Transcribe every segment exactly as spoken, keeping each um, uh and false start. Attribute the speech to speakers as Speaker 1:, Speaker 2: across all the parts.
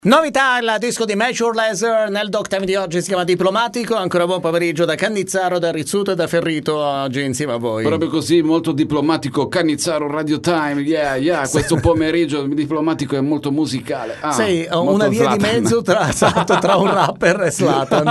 Speaker 1: Novità, il disco di Major Lazer nel Doc Time di oggi si chiama Diplomatico. Ancora buon pomeriggio da Cannizzaro, da Rizzuto e da Ferrito oggi insieme a voi.
Speaker 2: Proprio così, molto diplomatico. Cannizzaro Radio Time, yeah, yeah. Questo pomeriggio diplomatico è molto musicale. Ah,
Speaker 1: sì,
Speaker 2: molto
Speaker 1: una via
Speaker 2: Zlatan.
Speaker 1: di mezzo tra, esatto, tra un rapper e Zlatan.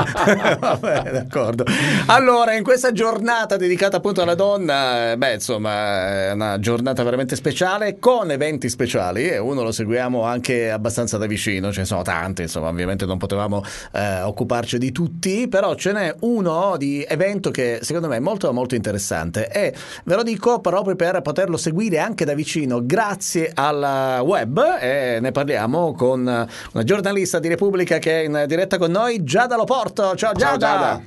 Speaker 1: Va bene, d'accordo. Allora, in questa giornata dedicata appunto alla donna, beh, insomma, è una giornata veramente speciale con eventi speciali e uno lo seguiamo anche abbastanza da vicino. Ce ne sono tanti, insomma, ovviamente non potevamo eh, occuparci di tutti, però ce n'è uno di evento che secondo me è molto molto interessante e ve lo dico proprio per poterlo seguire anche da vicino grazie al web, e ne parliamo con una giornalista di Repubblica che è in diretta con noi, Giada Loporto. Ciao Giada!
Speaker 2: Ciao Giada!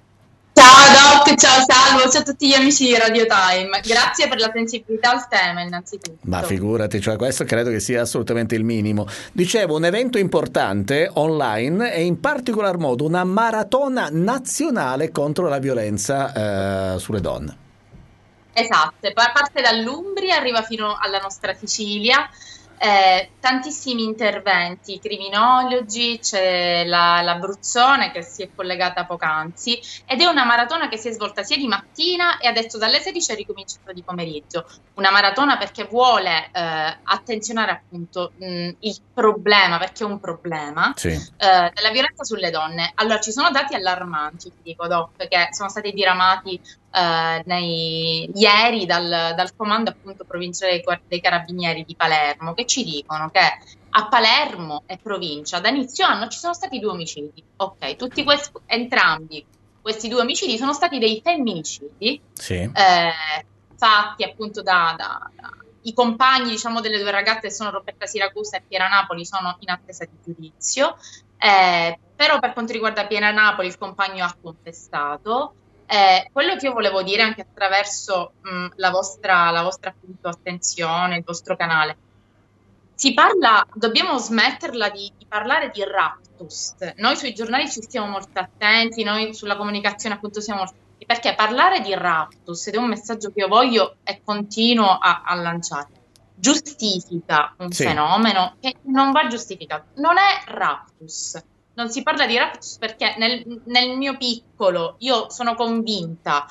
Speaker 3: Ciao Doc, ciao Salvo, ciao a tutti gli amici di Radio Time. Grazie per la sensibilità al tema innanzitutto.
Speaker 1: Ma figurati, cioè questo credo che sia assolutamente il minimo. Dicevo, un evento importante online e in particolar modo una maratona nazionale contro la violenza eh, sulle donne.
Speaker 3: Esatto, parte dall'Umbria, arriva fino alla nostra Sicilia. Eh, tantissimi interventi criminologi, c'è la, l'Abruzzone che si è collegata poc'anzi ed è una maratona che si è svolta sia di mattina e adesso dalle sedici è ricominciata di pomeriggio. Una maratona perché vuole eh, attenzionare appunto mh, il problema, perché è un problema,
Speaker 1: sì.
Speaker 3: eh, della violenza sulle donne. Allora ci sono dati allarmanti, ti dico Doc, che sono stati diramati Uh, nei, ieri dal, dal comando appunto provinciale dei, dei Carabinieri di Palermo, che ci dicono che a Palermo e provincia da inizio anno ci sono stati due omicidi. Ok, tutti questi, entrambi questi due omicidi sono stati dei femminicidi,
Speaker 1: sì.
Speaker 3: eh, fatti appunto da, da, da i compagni, diciamo, delle due ragazze che sono Roberta Siracusa e Piera Napoli, sono in attesa di giudizio, eh, però per quanto riguarda Piera Napoli il compagno ha contestato. Eh, quello che io volevo dire anche attraverso mh, la vostra, la vostra appunto attenzione, il vostro canale, si parla, dobbiamo smetterla di, di parlare di raptus. Noi sui giornali ci stiamo molto attenti, noi sulla comunicazione appunto siamo molto attenti, perché parlare di raptus, ed è un messaggio che io voglio e continuo a, a lanciare, giustifica un
Speaker 1: sì.
Speaker 3: fenomeno che non va giustificato, non è raptus. Non si parla di raptus perché nel, nel mio piccolo io sono convinta,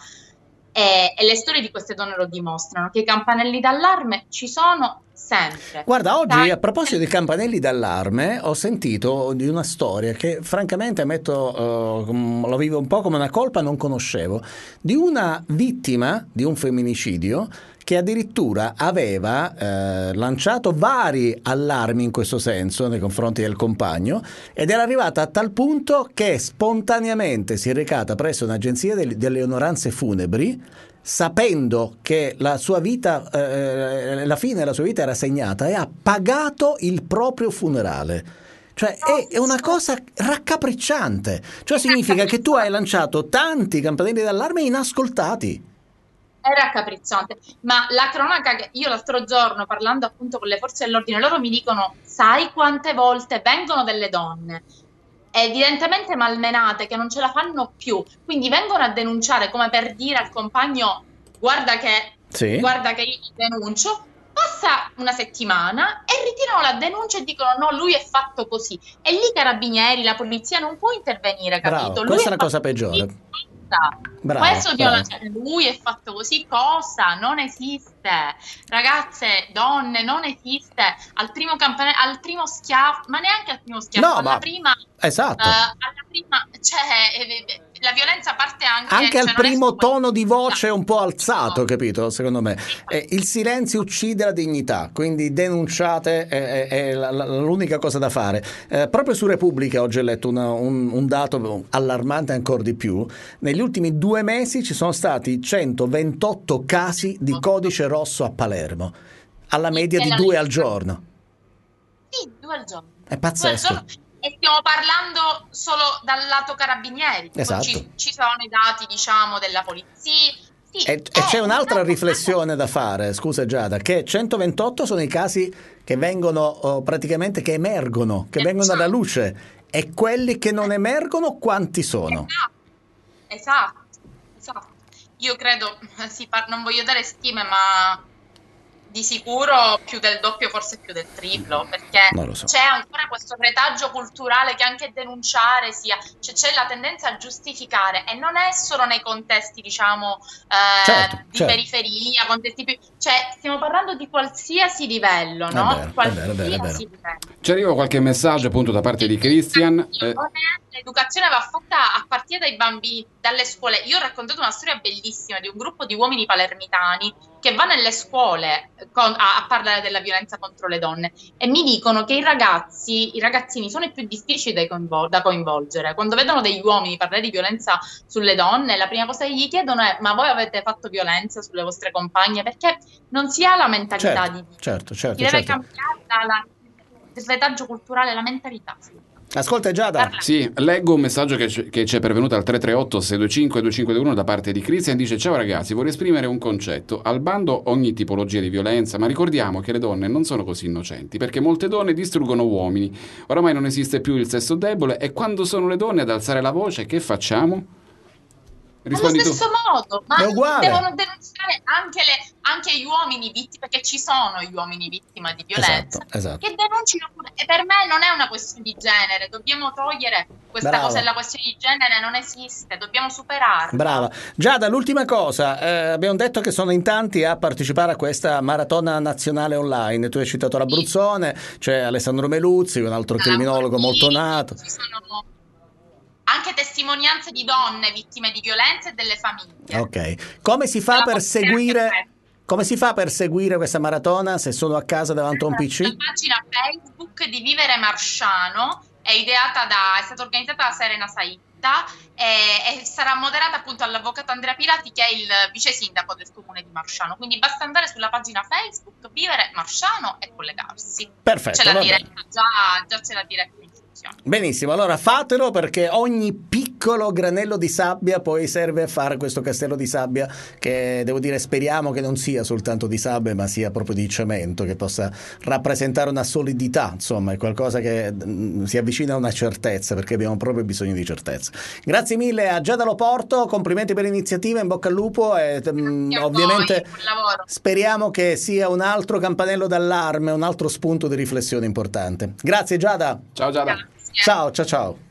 Speaker 3: e, e le storie di queste donne lo dimostrano, che i campanelli d'allarme ci sono sempre.
Speaker 1: Guarda, oggi
Speaker 3: Dai.
Speaker 1: a proposito di campanelli d'allarme ho sentito di una storia che francamente ammetto uh, lo vivo un po' come una colpa, non conoscevo, di una vittima di un femminicidio che addirittura aveva eh, lanciato vari allarmi in questo senso nei confronti del compagno ed era arrivata a tal punto che spontaneamente si è recata presso un'agenzia del, delle onoranze funebri, sapendo che la sua vita, eh, la fine della sua vita era segnata, e ha pagato il proprio funerale. Cioè è, è una cosa raccapricciante, cioè significa che tu hai lanciato tanti campanelli d'allarme inascoltati.
Speaker 3: È raccapricciante, ma la cronaca che io l'altro giorno parlando appunto con le forze dell'ordine, loro mi dicono: sai quante volte vengono delle donne evidentemente malmenate che non ce la fanno più, quindi vengono a denunciare come per dire al compagno guarda che,
Speaker 1: sì.
Speaker 3: guarda che io ti denuncio, passa una settimana e ritirano la denuncia e dicono no, lui è fatto così, e lì Carabinieri, la polizia non può intervenire, capito?
Speaker 1: Bravo,
Speaker 3: lui
Speaker 1: questa è la
Speaker 3: fatto
Speaker 1: cosa peggiore.
Speaker 3: così.
Speaker 1: Bravo,
Speaker 3: Questo
Speaker 1: bravo.
Speaker 3: lui è fatto così, cosa? Non esiste, ragazze, donne, non esiste. Al primo campanello, al primo schiaffo, ma neanche al primo schiaffo,
Speaker 1: no,
Speaker 3: alla
Speaker 1: ma...
Speaker 3: prima,
Speaker 1: esatto.
Speaker 3: uh, alla prima, cioè eh, la violenza parte anche
Speaker 1: anche
Speaker 3: cioè,
Speaker 1: al primo tono di voce
Speaker 3: no.
Speaker 1: un po' alzato, no. Capito? Secondo me eh, il silenzio uccide la dignità, quindi denunciate è, è, è la, la, l'unica cosa da fare. Eh, proprio su Repubblica oggi ho letto una, un, un dato allarmante ancora di più. Negli ultimi due mesi ci sono stati centoventotto casi di codice rosso a Palermo, alla media di due al giorno.
Speaker 3: Sì, due al giorno.
Speaker 1: È pazzesco.
Speaker 3: E stiamo parlando solo dal lato carabinieri,
Speaker 1: esatto.
Speaker 3: ci, ci sono i dati, diciamo, della polizia. Sì,
Speaker 1: e, e c'è un'altra riflessione da fare, scusa Giada, che centoventotto sono i casi che vengono oh, praticamente che emergono, che vengono alla luce, e quelli che non emergono quanti sono?
Speaker 3: Esatto, esatto, esatto. Io credo, si par- non voglio dare stime, ma di sicuro più del doppio, forse più del triplo, perché
Speaker 1: so.
Speaker 3: c'è ancora questo retaggio culturale che anche denunciare sia, cioè c'è la tendenza a giustificare, e non è solo nei contesti, diciamo, eh,
Speaker 1: certo,
Speaker 3: di
Speaker 1: certo.
Speaker 3: periferia, contesti più, cioè stiamo parlando di qualsiasi livello, no?
Speaker 1: È vero,
Speaker 3: qualsiasi
Speaker 1: è vero, è vero, è vero.
Speaker 3: livello.
Speaker 2: Ci arriva qualche messaggio appunto da parte di Christian. Eh.
Speaker 3: L'educazione va fatta a partire dai bambini, dalle scuole. Io ho raccontato una storia bellissima di un gruppo di uomini palermitani che va nelle scuole con, a, a parlare della violenza contro le donne, e mi dicono che i ragazzi, i ragazzini sono i più difficili da, coinvol- da coinvolgere. Quando vedono degli uomini parlare di violenza sulle donne, la prima cosa che gli chiedono è: ma voi avete fatto violenza sulle vostre compagne? Perché non si ha la mentalità
Speaker 1: certo,
Speaker 3: di
Speaker 1: certo, certo,
Speaker 3: si deve
Speaker 1: certo.
Speaker 3: cambiare la, la, il retaggio culturale, la mentalità.
Speaker 1: Ascolta Giada.
Speaker 2: Sì, leggo un messaggio che, c- che ci è pervenuto al tre tre otto sei due cinque due cinque due uno da parte di Christian. Dice: ciao ragazzi, vorrei esprimere un concetto: al bando ogni tipologia di violenza, ma ricordiamo che le donne non sono così innocenti, perché molte donne distruggono uomini. Oramai non esiste più il sesso debole, e quando sono le donne ad alzare la voce, che facciamo? Rispondi
Speaker 3: allo
Speaker 2: tu.
Speaker 3: stesso modo, ma
Speaker 1: È uguale.
Speaker 3: devono denunciare anche, le, anche gli uomini vittime, perché ci sono gli uomini vittima di violenza,
Speaker 1: Esatto, esatto.
Speaker 3: che denunciano pure. E per me non è una questione di genere, dobbiamo togliere questa
Speaker 1: Brava.
Speaker 3: cosa, la questione di genere non esiste, dobbiamo superarla.
Speaker 1: Brava. Giada, l'ultima cosa, eh, abbiamo detto che sono in tanti a partecipare a questa maratona nazionale online. Tu hai citato l'Abruzzone, c'è Alessandro Meluzzi, un altro criminologo molto nato.
Speaker 3: Ci sono anche testimonianze di donne vittime di violenza e delle famiglie.
Speaker 1: Ok. Come si fa per seguire come si fa per seguire questa maratona se sono a casa davanti a un P C?
Speaker 3: La pagina Facebook di Vivere Marsciano è ideata da è stata organizzata da Serena Saitta e, e sarà moderata appunto dall'avvocato Andrea Pirati, che è il vice sindaco del comune di Marsciano. Quindi basta andare sulla pagina Facebook Vivere Marsciano e collegarsi.
Speaker 1: Perfetto.
Speaker 3: C'è la
Speaker 1: va
Speaker 3: diretta,
Speaker 1: bene.
Speaker 3: già, già c'è la diretta.
Speaker 1: Benissimo, allora fatelo, perché ogni piccolo granello di sabbia poi serve a fare questo castello di sabbia, che devo dire speriamo che non sia soltanto di sabbia ma sia proprio di cemento, che possa rappresentare una solidità, insomma è qualcosa che mh, si avvicina a una certezza, perché abbiamo proprio bisogno di certezza. Grazie mille a Giada Loporto, complimenti per l'iniziativa, in bocca al lupo, e mh, ovviamente
Speaker 3: voi,
Speaker 1: speriamo che sia un altro campanello d'allarme, un altro spunto di riflessione importante. Grazie Giada.
Speaker 2: Ciao Giada.
Speaker 1: Ciao, ciao, ciao.